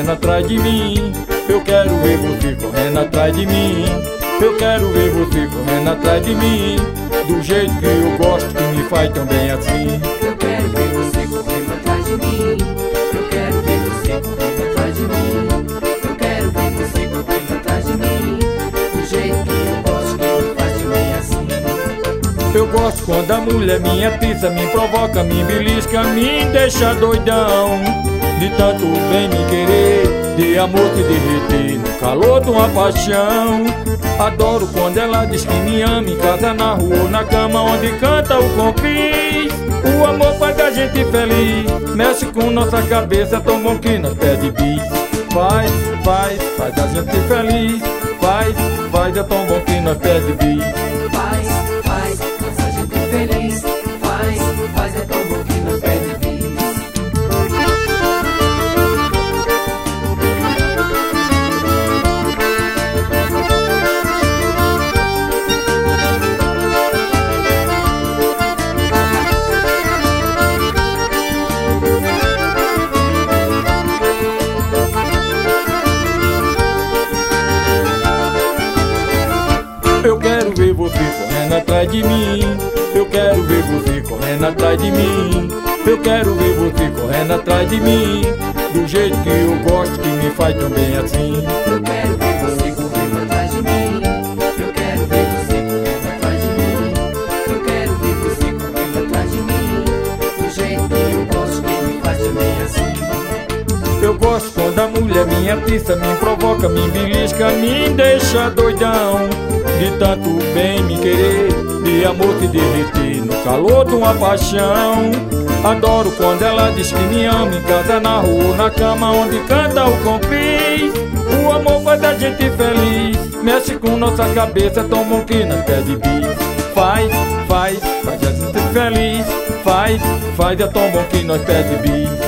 correndo atrás de mim. Eu quero ver você correndo atrás de mim. Eu quero ver você correndo atrás de mim, do jeito que eu gosto, que me faz tão bem assim. Eu quero ver você correndo atrás de mim. Eu quero ver você correndo atrás de mim. Eu quero ver você correndo atrás de mim, do jeito que eu gosto, que me faz tão bem assim. Eu gosto quando a mulher minha pisa, me provoca, me belisca, me deixa doidão, de tanto bem me querer, de amor que derreter no calor de uma paixão. Adoro quando ela diz que me ama, em casa, na rua ou na cama, onde canta o compris. O amor faz a gente feliz, mexe com nossa cabeça, tão bom que nós pede bis. Faz a gente feliz. Faz, é tão bom que nós pede bis. Faz a gente feliz. Faz, é tão bom que nós pede bis. Eu quero ver você correndo atrás de mim. Eu quero ver você correndo atrás de mim. Eu quero ver você correndo atrás de mim, do jeito que eu gosto, que me faz tão bem assim. Eu quero ver você correndo atrás de mim. Eu quero ver você correndo atrás de mim. Eu quero ver você correndo atrás de mim, do jeito que eu gosto, que me faz tão bem assim. Eu gosto quando a mulher minha pisa, me provoca, me belisca, me deixa doidão, de tanto bem me querer, de amor que derreter no calor de uma paixão. Adoro quando ela diz que me ama, em casa, na rua, na cama, onde canta o compris. O amor faz a gente feliz, mexe com nossa cabeça, tão bom que nós pede bis. Faz a gente feliz. Faz, é tão bom que nós pede bis.